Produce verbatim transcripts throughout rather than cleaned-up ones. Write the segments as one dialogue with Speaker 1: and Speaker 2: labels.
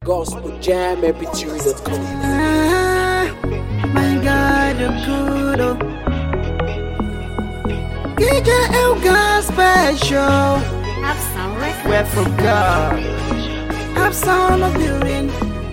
Speaker 1: gospel jam m p three dot com.
Speaker 2: Ah, my God, you're good. Oh. D J El Gospel Show.
Speaker 3: Have some records.
Speaker 2: We're for God. Have some of building.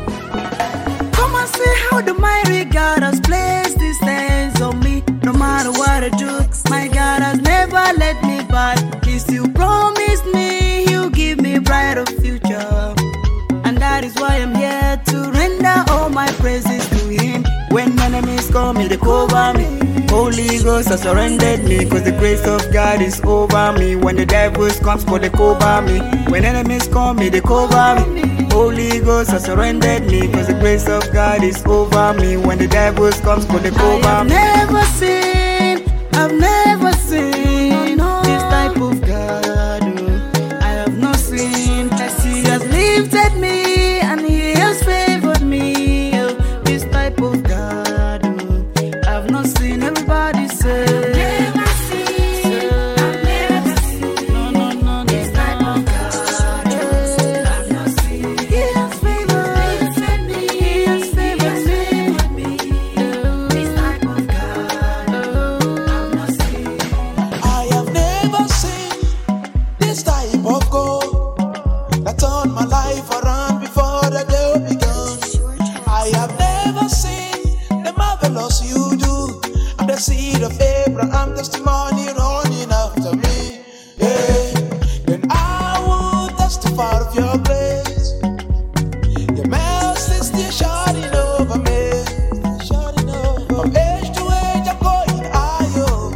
Speaker 2: Come and see how the mighty God has placed these hands on me. No matter what I do, my God has never let me back. He still promised me He'll give me a brighter future. And that is why I'm here to render all my praises to Him. When enemies call me, they cover me. Holy Ghost has surrendered me, cause the grace of God is over me. When the devils comes, for they cover me. When enemies call me, they cover me. Holy Ghost has surrendered me, cause the grace of God is over me. When the devils comes, for they cover me. I've never seen, I've never seen this type of God. Oh. I have not seen, as He has lifted me and He has favored me. Oh. This type of God, oh. I've not seen. Everybody say, I've never seen, I've never seen. No, no, no, this type of God, oh. I've not seen. He has favored me, He has favored me. Oh. This type of God, oh. I've not seen.
Speaker 4: I have never seen this type of God that turned my life around before the day began. I have never seen the marvelous You do. I'm the seed of Abraham, testimony running after me. Yeah. Then I will testify of Your grace. Your mercy is still shining over me. Shining over. From age to age, I'm going higher,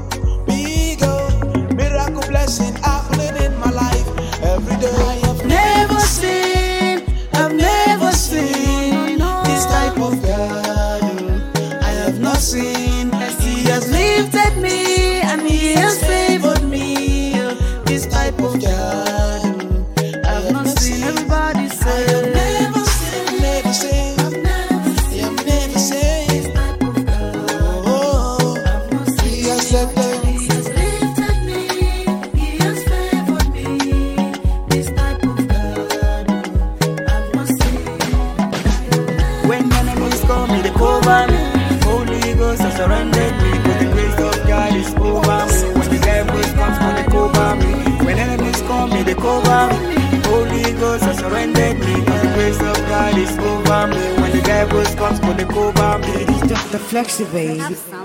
Speaker 4: bigger. Miracle blessing happening in my life every day. I have
Speaker 2: Never seen, I've never seen this type of God. Oh. I have not seen. He has lifted me and He has favored me. Oh. This type of God. Oh. I have not seen. Everybody say,
Speaker 4: I have never seen, never seen.
Speaker 2: I've never seen
Speaker 4: I have never seen.
Speaker 2: this type of God.
Speaker 4: Oh,
Speaker 2: I've not seen.
Speaker 4: He has left them.
Speaker 2: He has lifted me, He has favored me. This type of God, I've not seen. When enemies call me, they cover me. Holy Ghost has surrendered me, cause the grace of God is over me. When the devils comes, for they cover me. When enemies call me, they cover me. Holy Ghost has surrendered me, cause the grace of God is over me. When the devils comes, for they cover me.
Speaker 3: Have some